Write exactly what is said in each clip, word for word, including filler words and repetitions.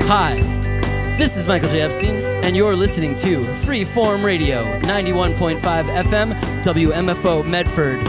Hi, this is Michael J. Epstein, and you're listening to Freeform Radio, ninety-one point five F M, W M F O Medford.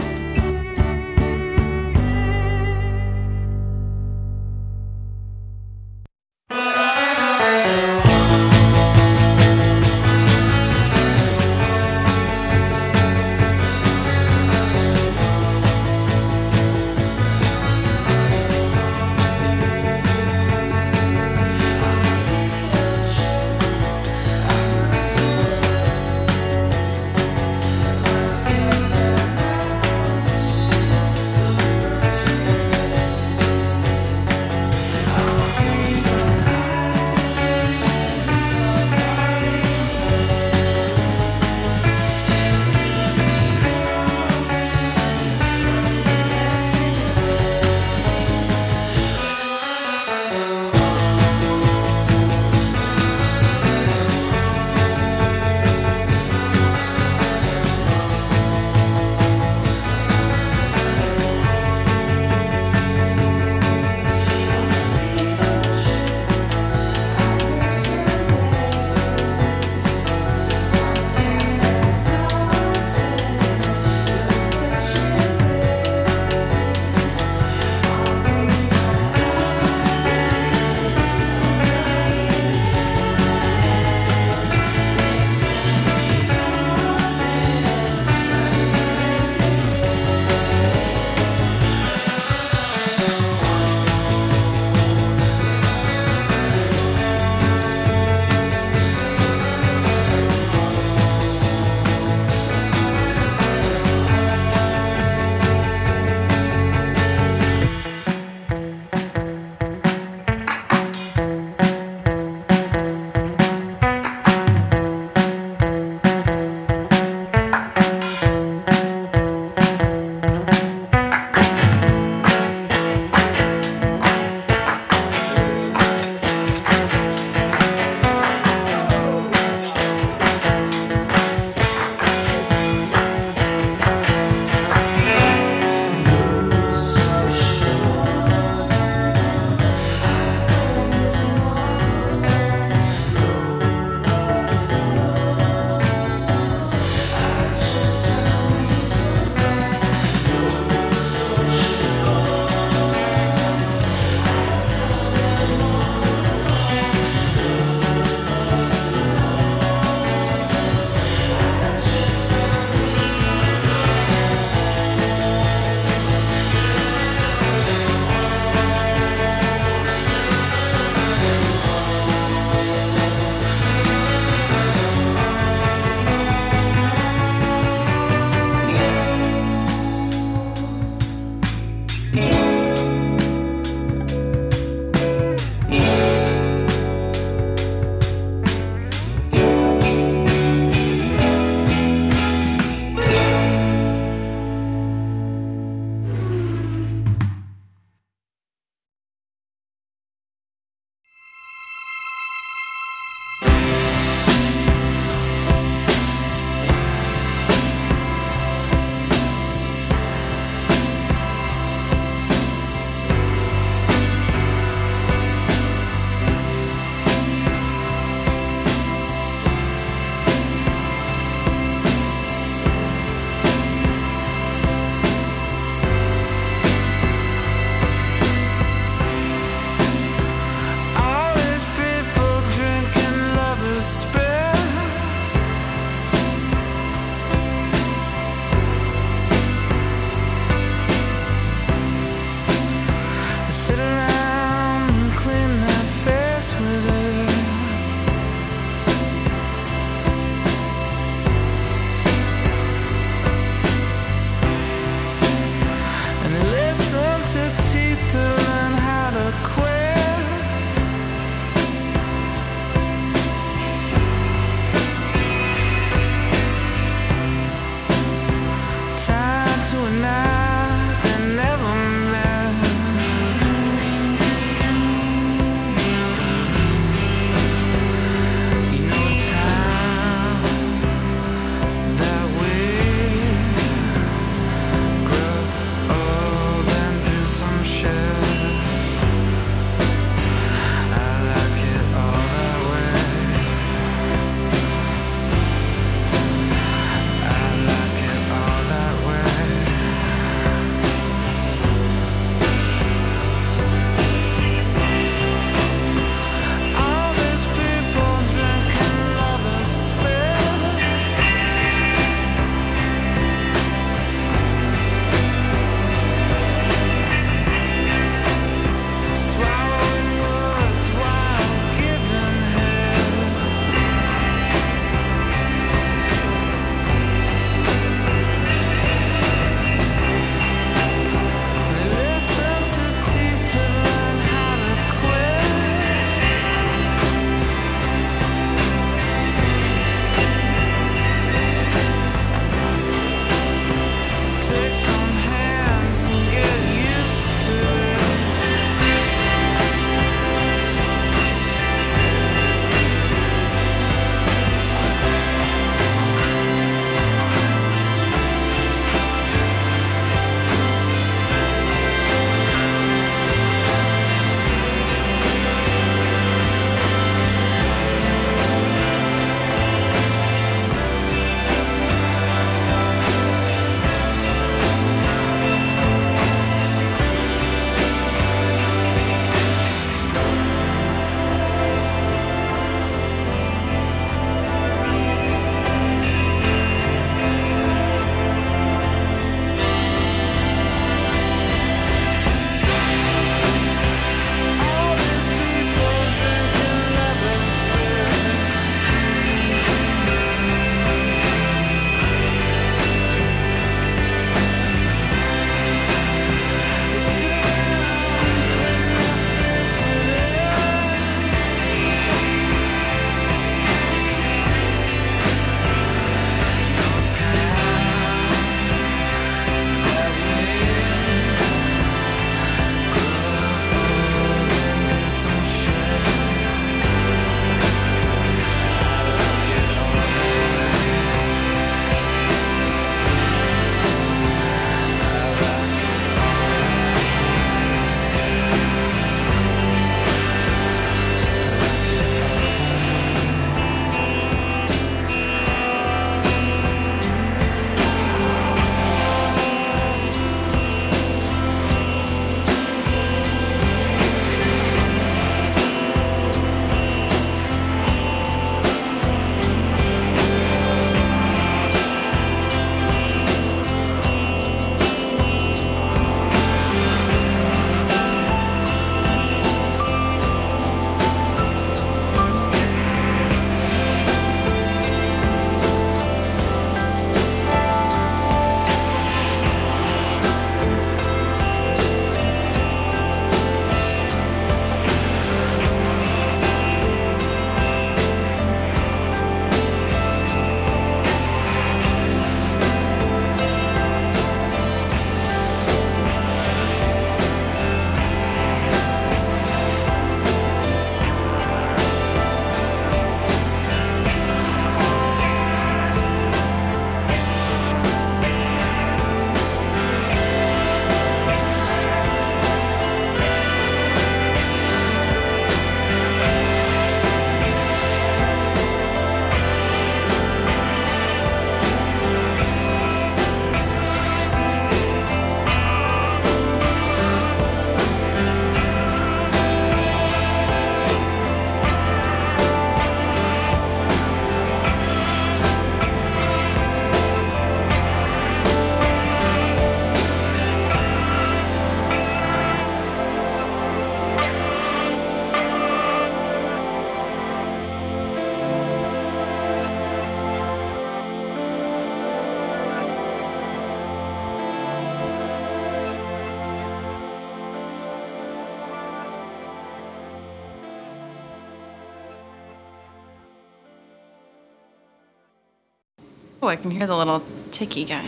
Oh, I can hear the little ticky guy.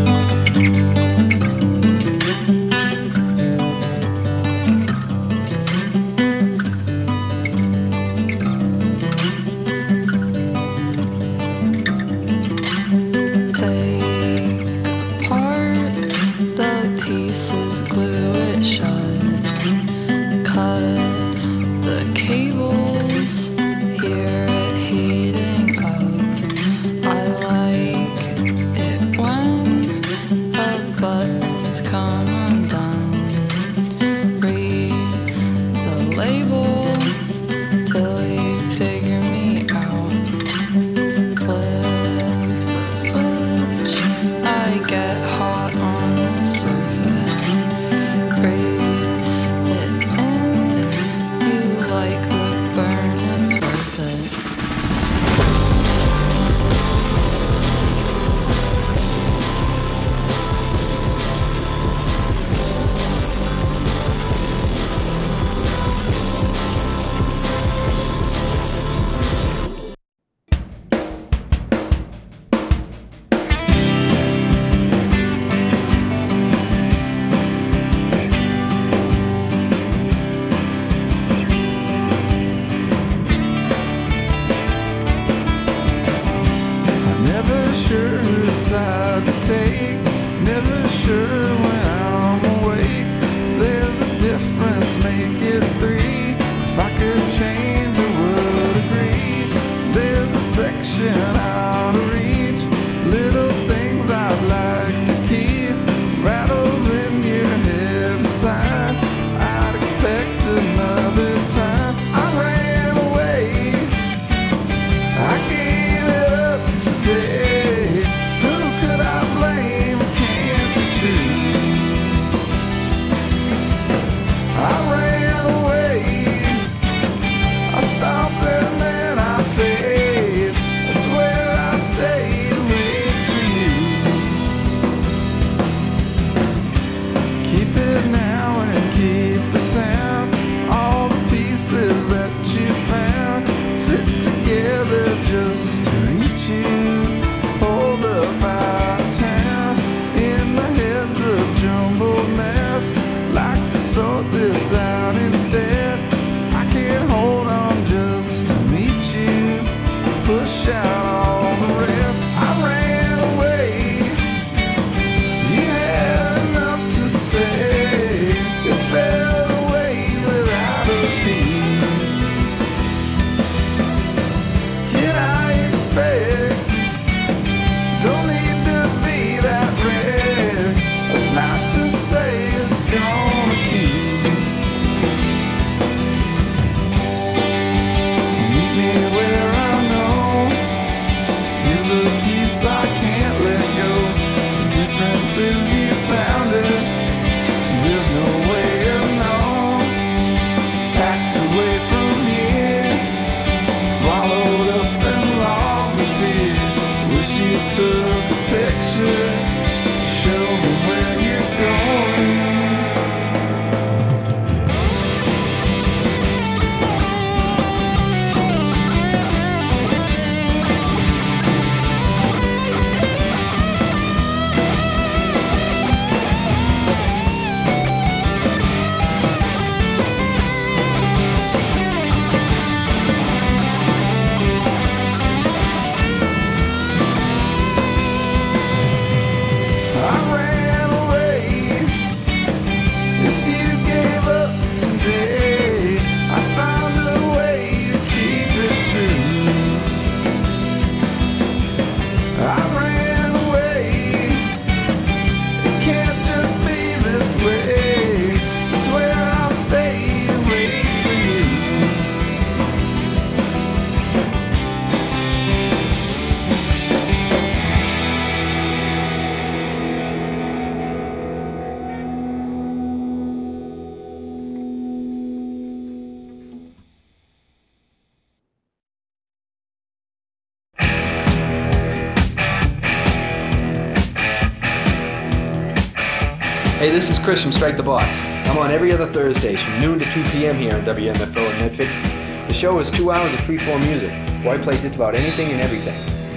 Hey, this is Chris from Strike the Box. I'm on every other Thursdays from noon to two p.m. here on W M F O in Medford. The show is two hours of free-form music, where I play just about anything and everything.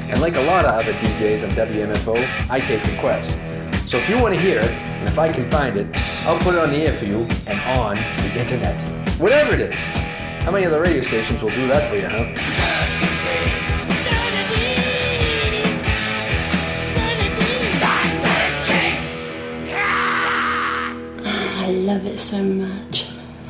And like a lot of other D Js on W M F O, I take requests. So if you want to hear it, and if I can find it, I'll put it on the air for you and on the internet. Whatever it is. How many other radio stations will do that for you, huh? I love it so much.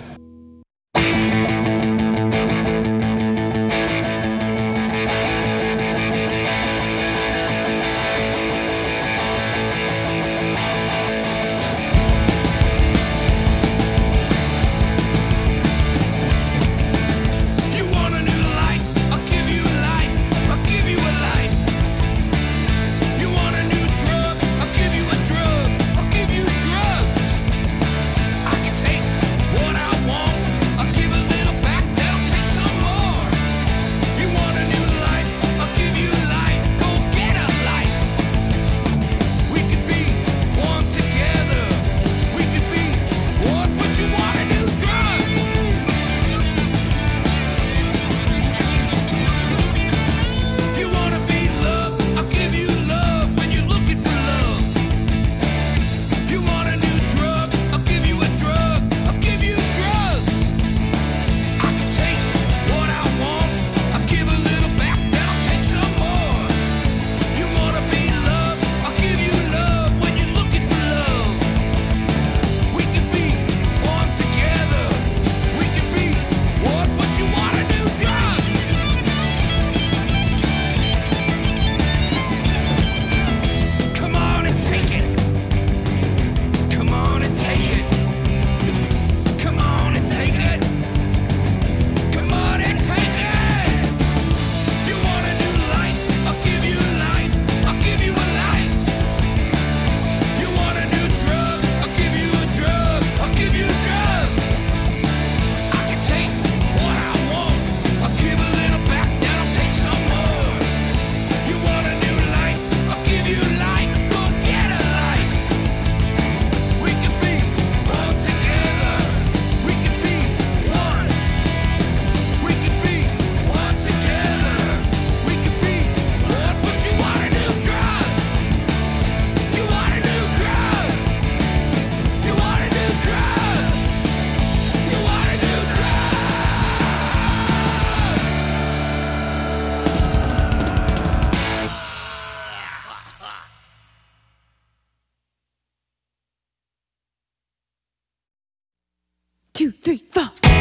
Two, three, four.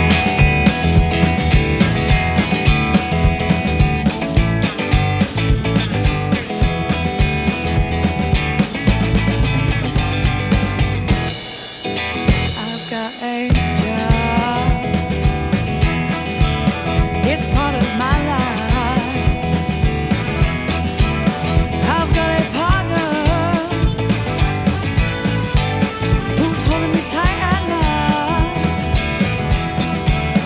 I've got a job. It's part of my life. I've got a partner who's holding me tight at night.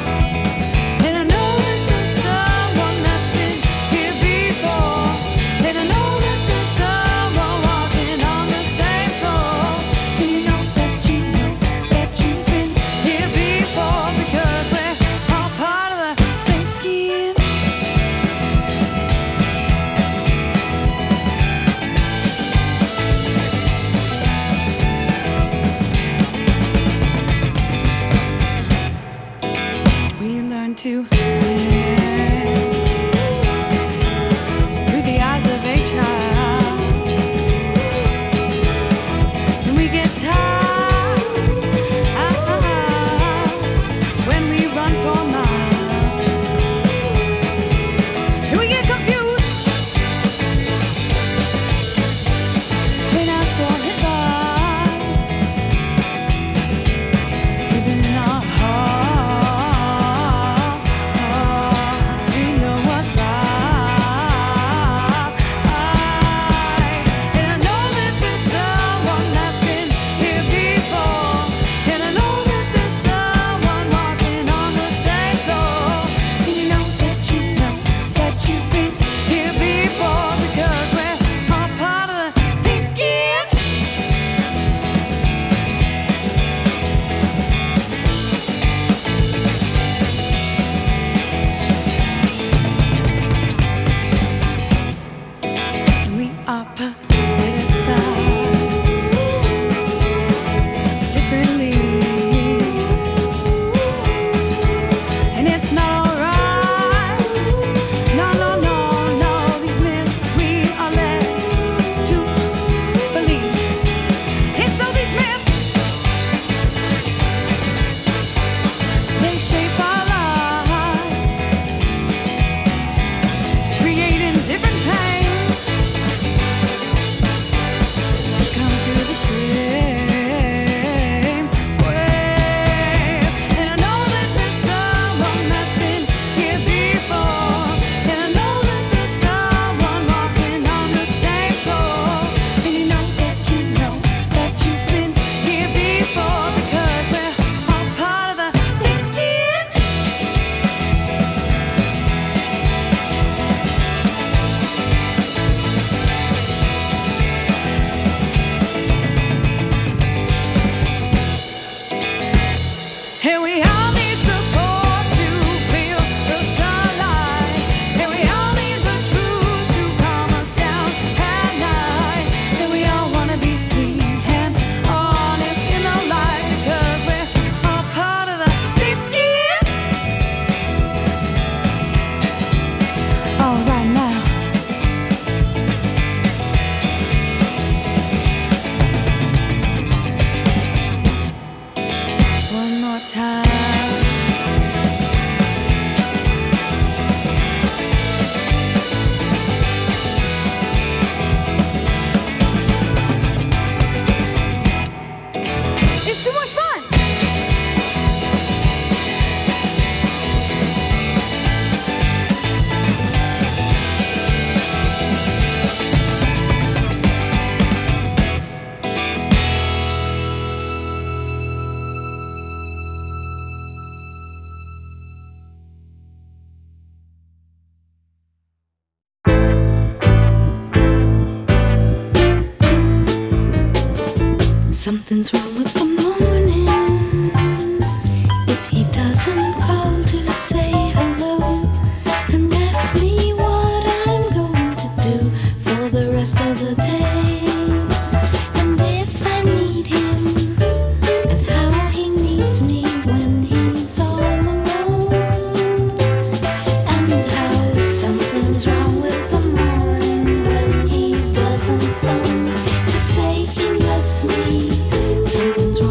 Something's wrong with the morning. If he doesn't call to say hello and ask me what I'm going to do for the rest of the day, and if I need him and how he needs me when he's all alone, and how something's wrong with the morning when he doesn't phone to say he loves me. Something's wrong.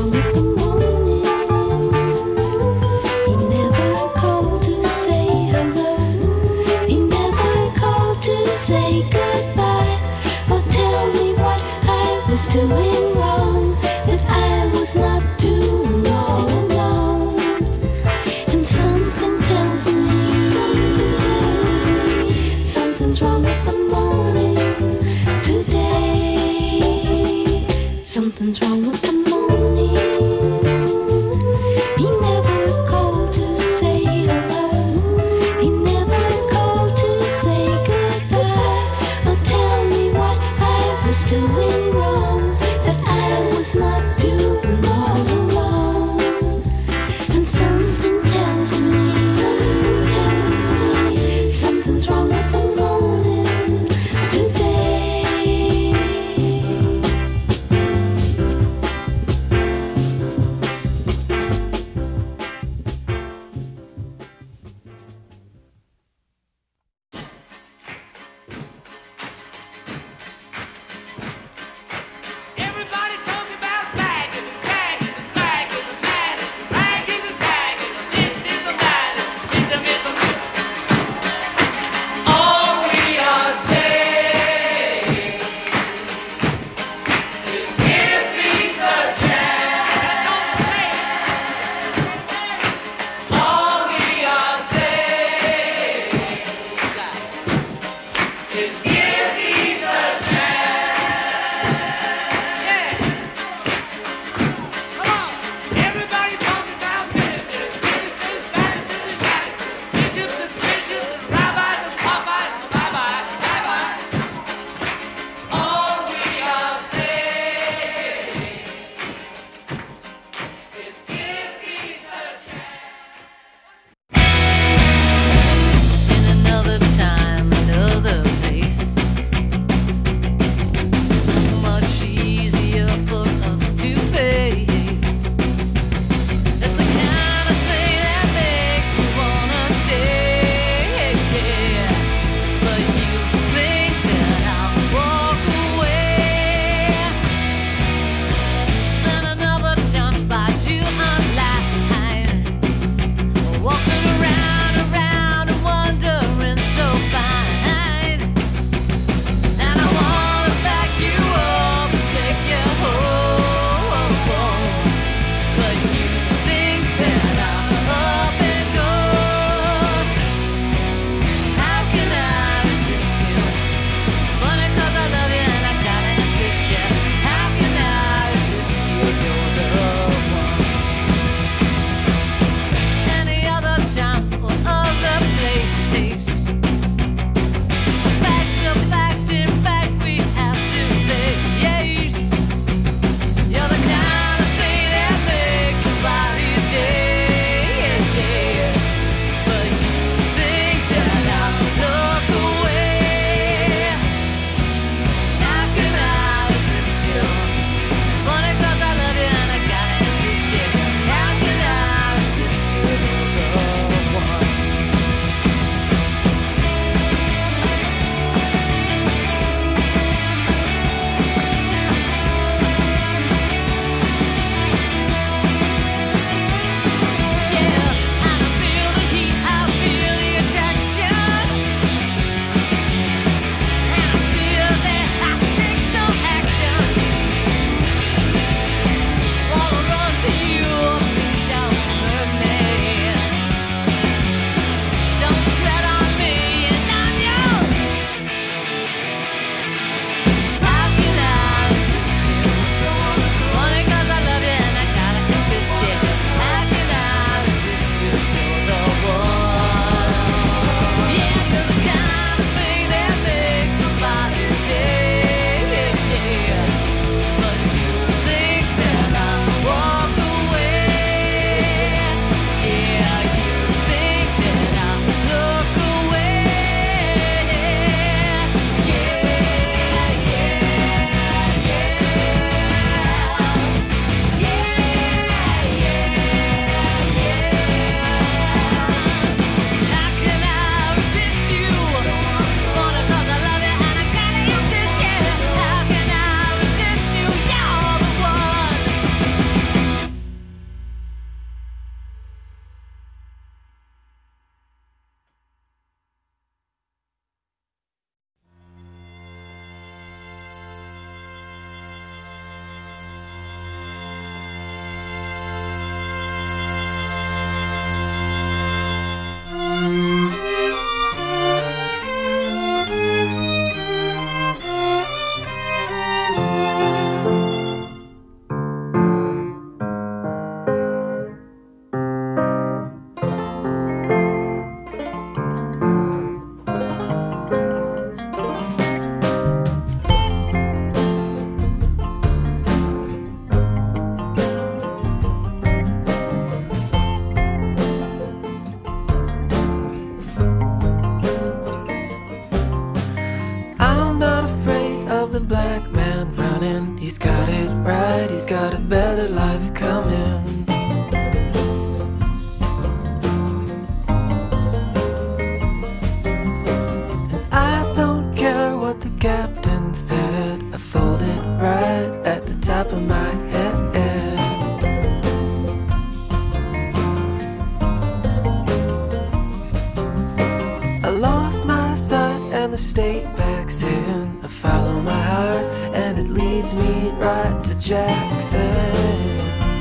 and the state backs in. I follow my heart and it leads me right to Jackson.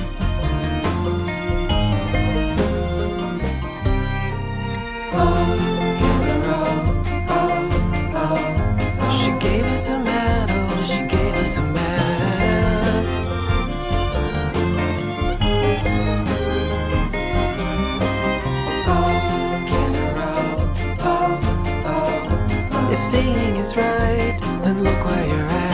Right, then look where you're at.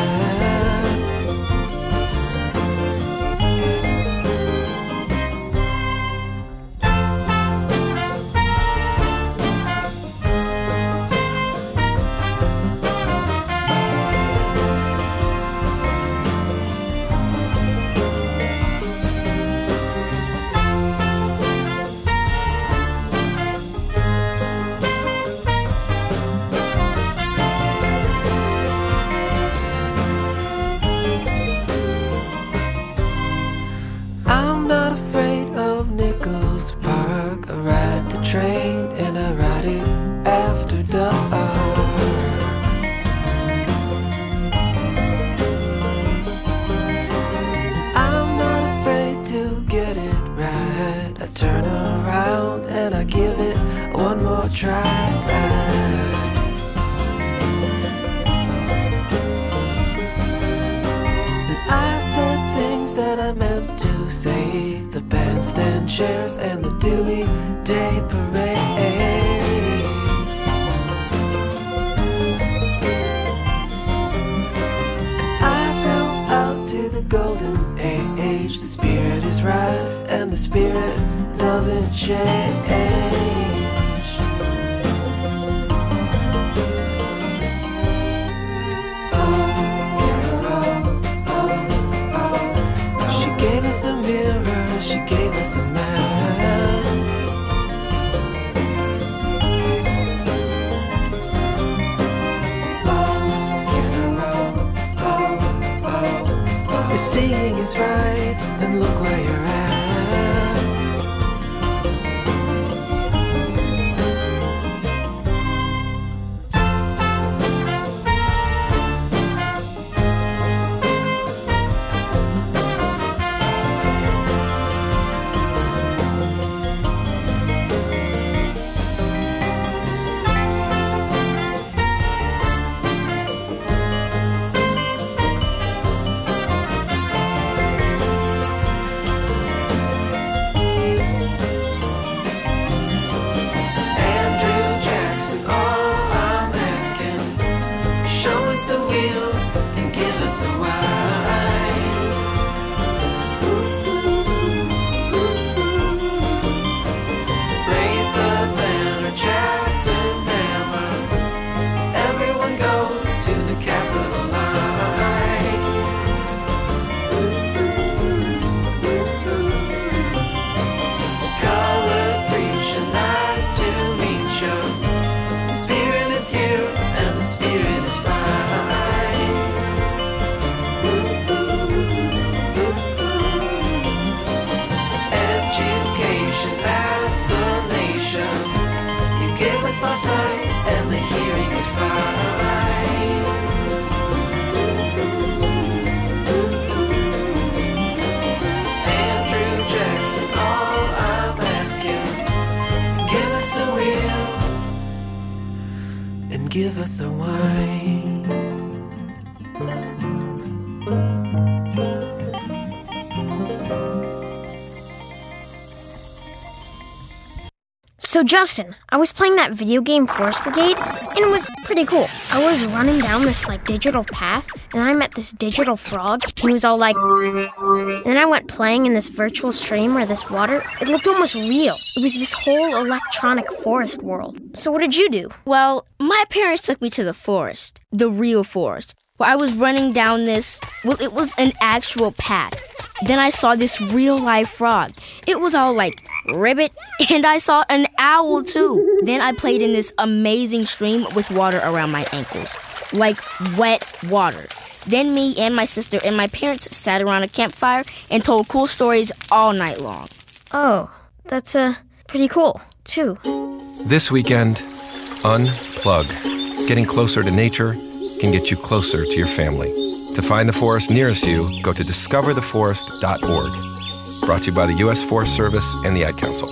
Chairs and the Dewey Day Parade. I go out to the golden age. The spirit is right and the spirit doesn't change. She gave us a mirror, she gave us a map. Seeing is right, then look where you're at. Give us the wine. So Justin, I was playing that video game Forest Brigade, and it was pretty cool. I was running down this like digital path, and I met this digital frog, and he was all like... And then I went playing in this virtual stream where this water, it looked almost real. It was this whole electronic forest world. So what did you do? Well, my parents took me to the forest, the real forest, where I was running down this, well, it was an actual path. Then I saw this real-life frog. It was all like, ribbit, and I saw an owl too. Then I played in this amazing stream with water around my ankles, like wet water. Then me and my sister and my parents sat around a campfire and told cool stories all night long. Oh, that's uh, pretty cool, too. This weekend, unplug. Getting closer to nature can get you closer to your family. To find the forest nearest you, go to discover the forest dot org. Brought to you by the U S Forest Service and the Ad Council.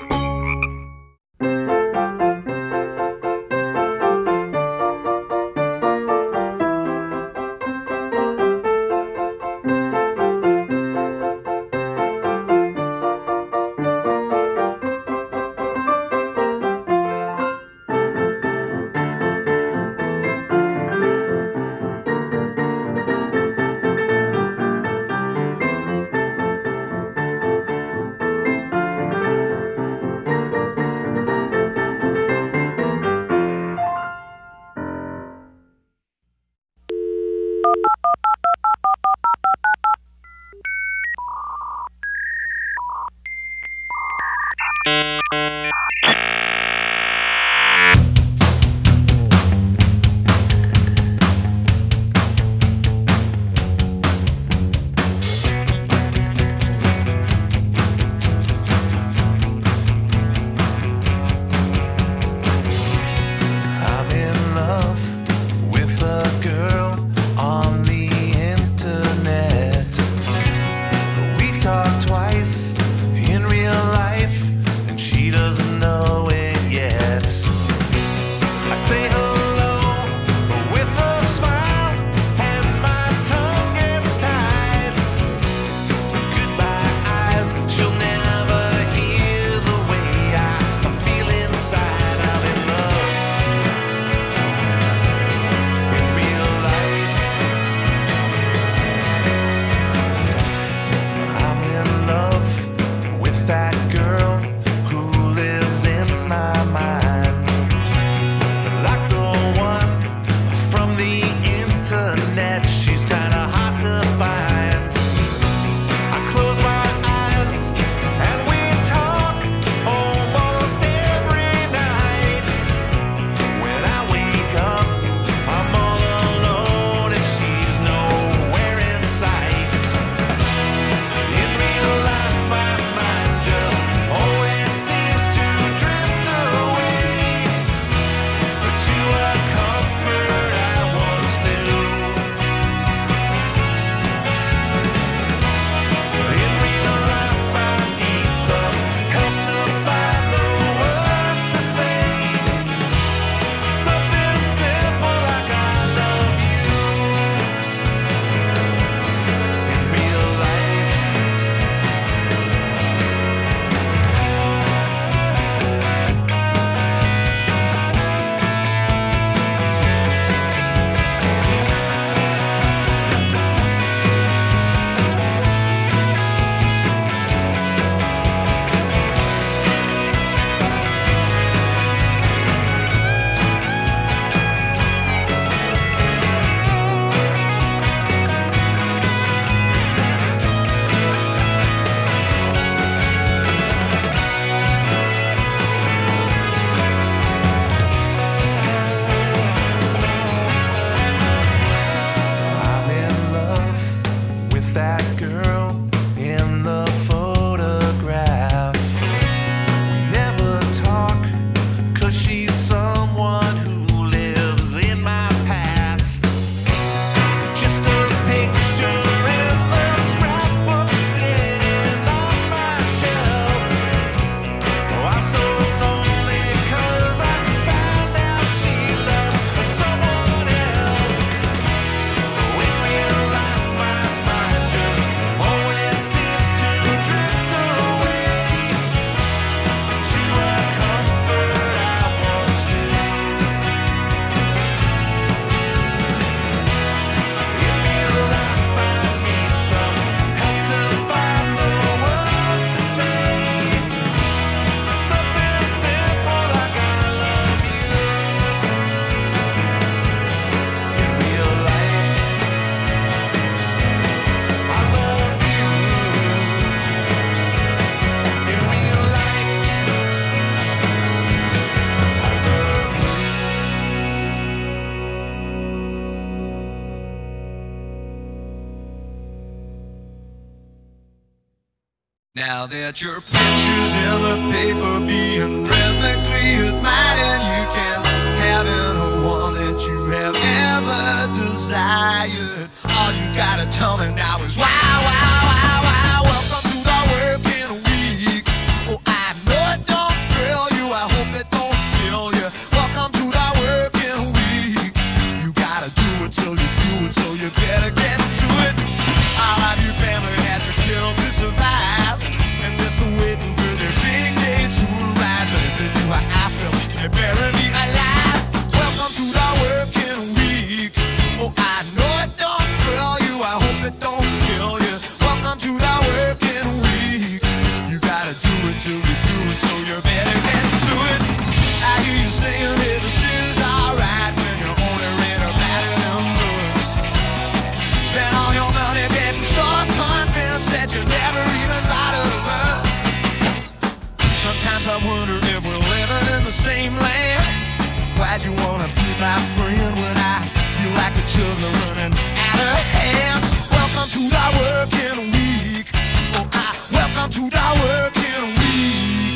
Now that your picture's in the paper being rhythmically admired, you can have it or want it. something that was wow, wow, wow, wow. Welcome to the working week. Oh, I know it don't thrill you. I hope it don't kill you. Welcome to the working week. You gotta do it till you do it, so you better get to it. All of you family had to kill to survive, and they're still waiting for their big day to arrive. But if they do how I feel, they better be alive. Welcome to the working week. Oh, I know it don't thrill you. I hope it don't kill you. Welcome to the working week. You gotta do it till you do it, so you better get to it. I hear you saying that this is alright when you're only read about it in books. Spend all your money getting so convinced that you never even thought of love. Sometimes I wonder if we're living in the same land. Why'd you wanna be my friend when I feel like the children are running out of hands? Welcome to the working week. Oh, I welcome to the working week.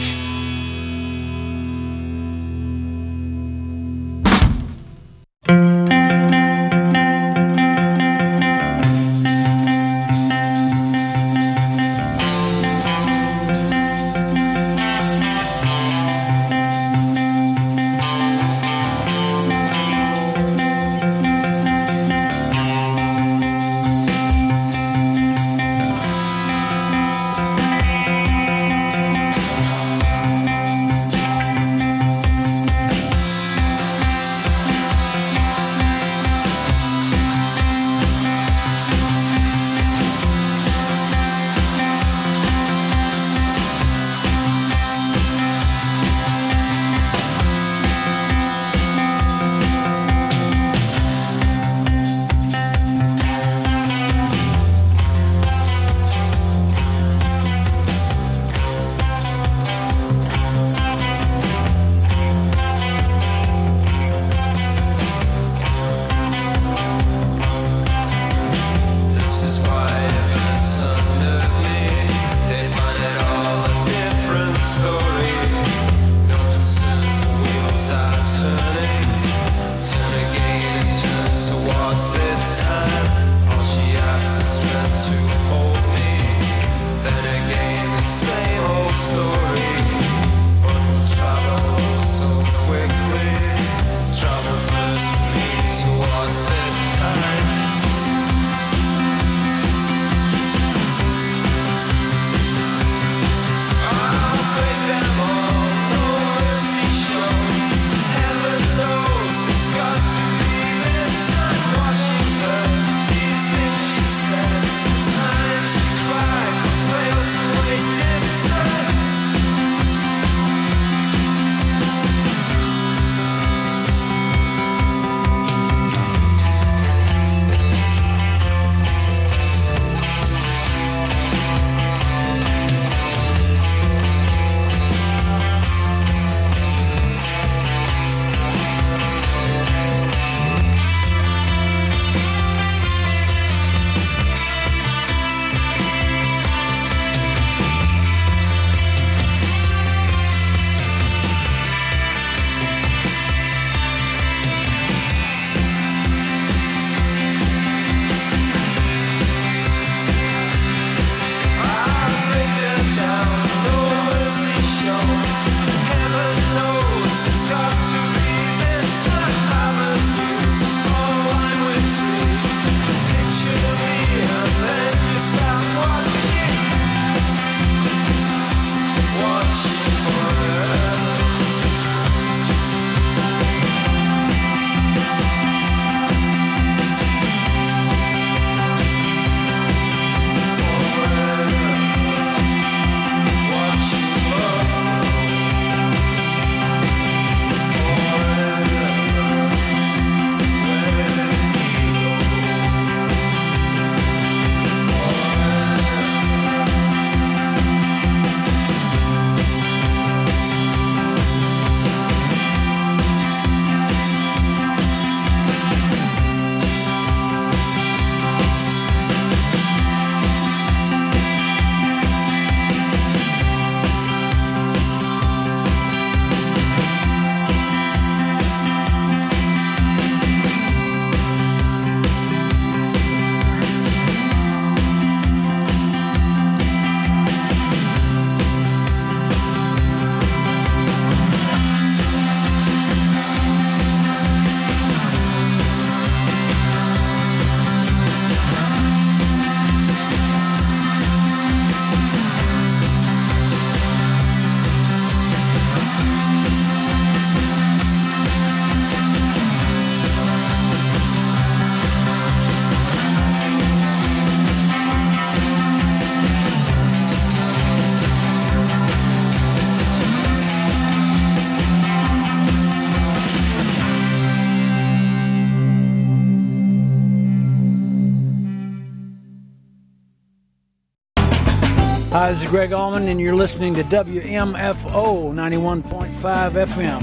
Hi, this is Greg Allman, and you're listening to W M F O ninety-one point five F M.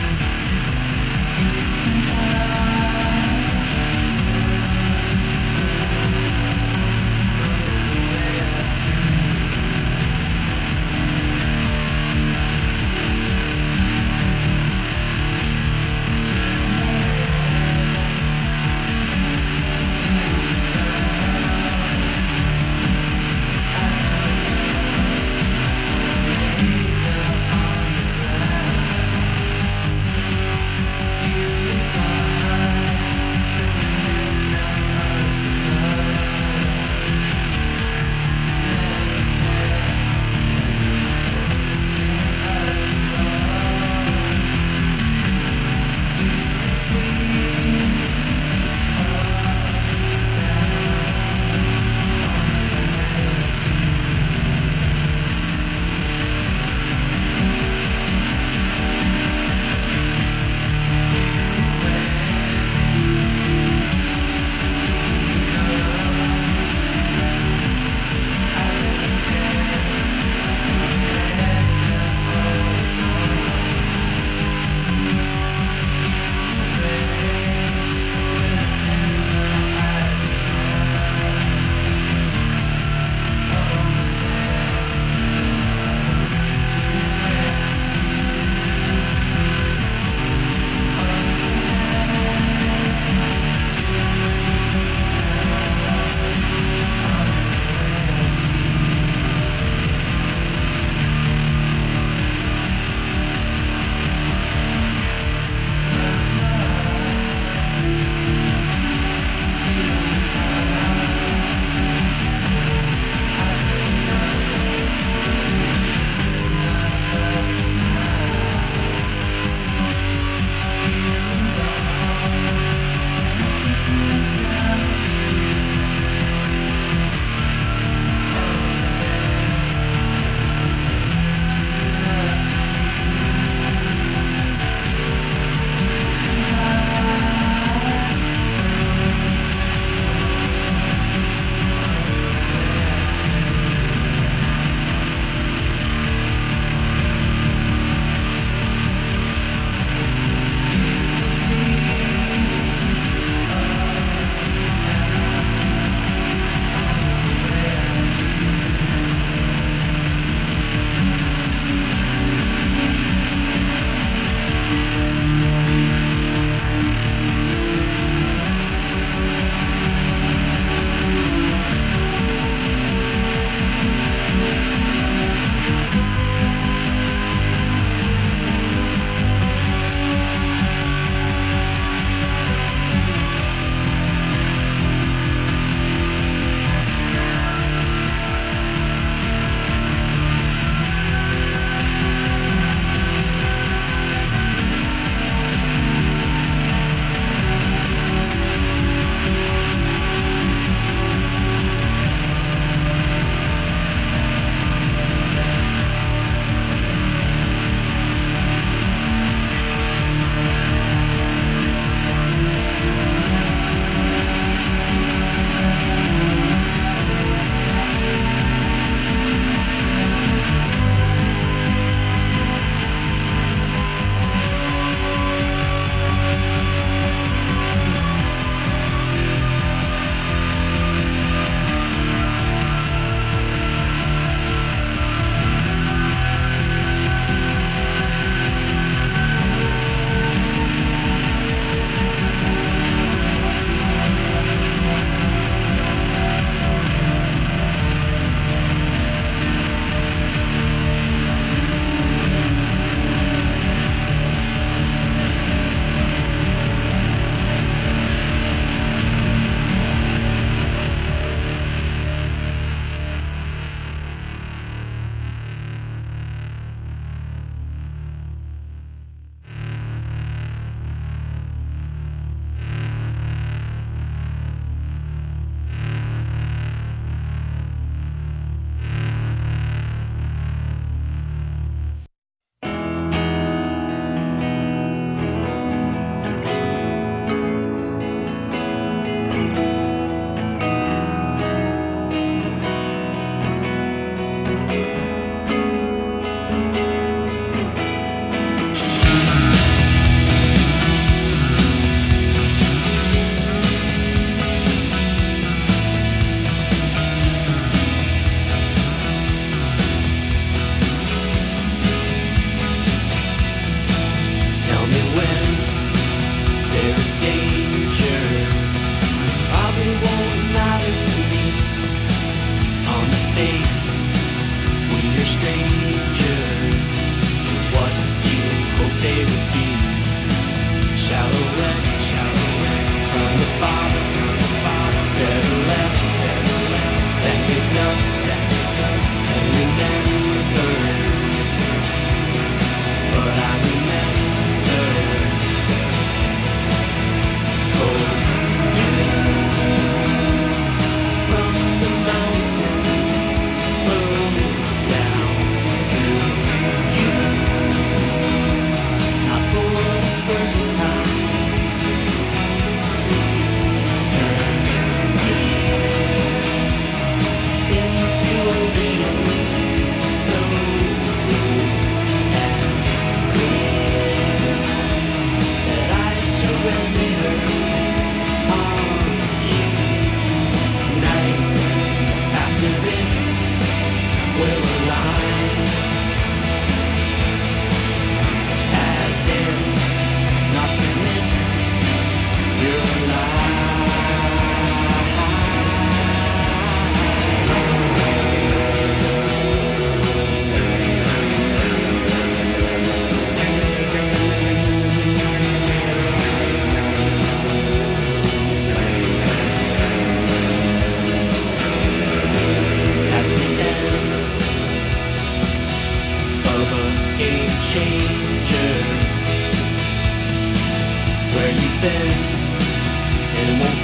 Thank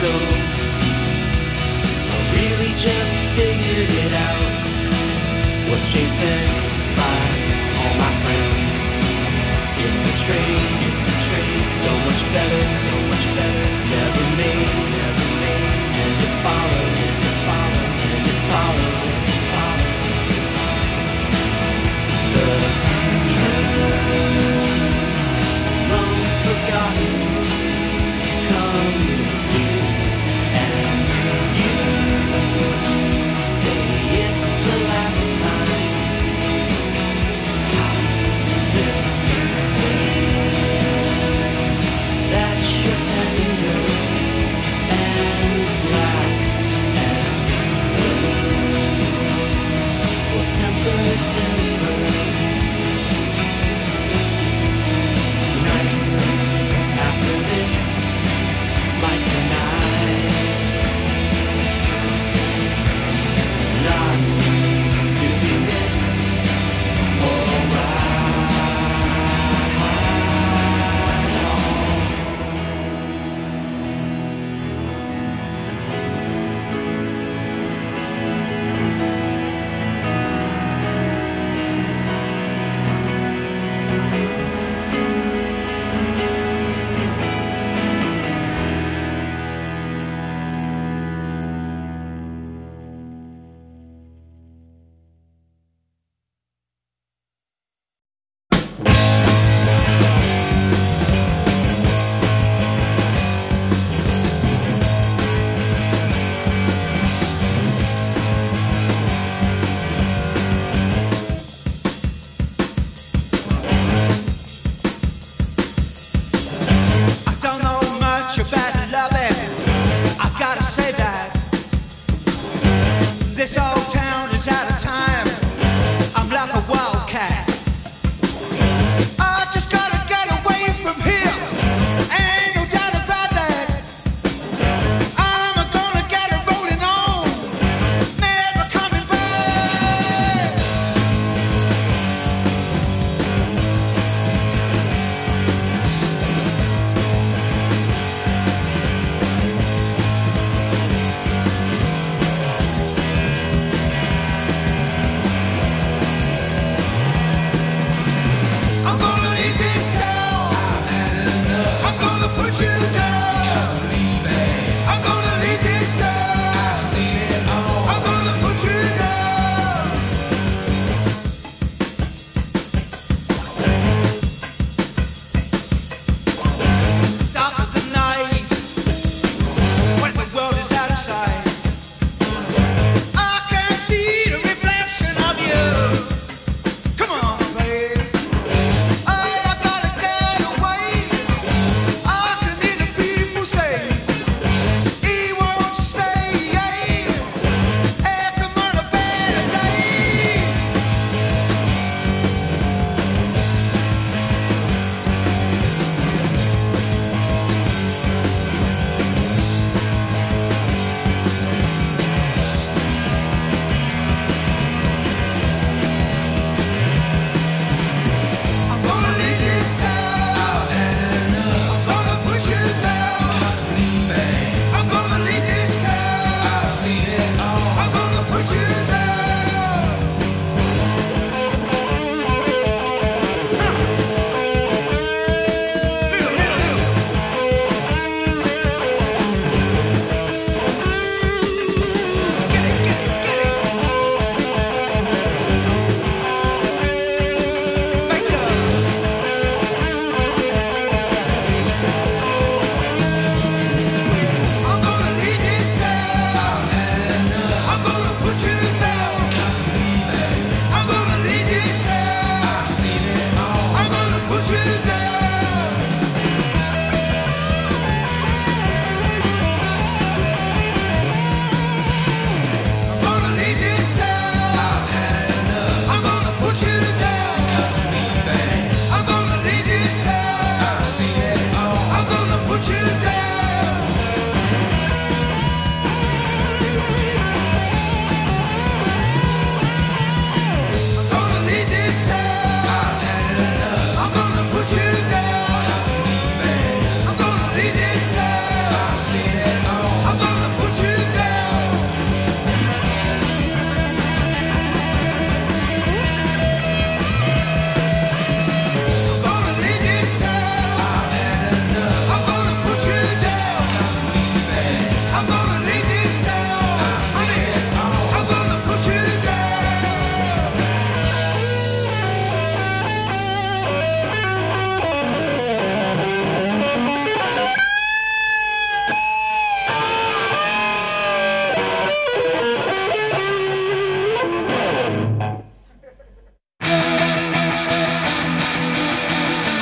go. I really just figured it out. What changed meant by all my friends. It's a trade, it's a trade. So much better, so much better. Never made, never made. And it follows, it follows, and it follows, it follows. The truth, long forgotten, comes due, and you say it's the last time. This that you're tender and black and blue will temper, temper nights after this like a knife, not to be missed or I don't know much about loving. I gotta say that this old town is out of time. I'm like a wildcat. I just gotta get away from here. Ain't no doubt about that. I'm gonna get it rolling on, never coming back. I'm gonna leave this town. I'm gonna put you down. I'm gonna leave this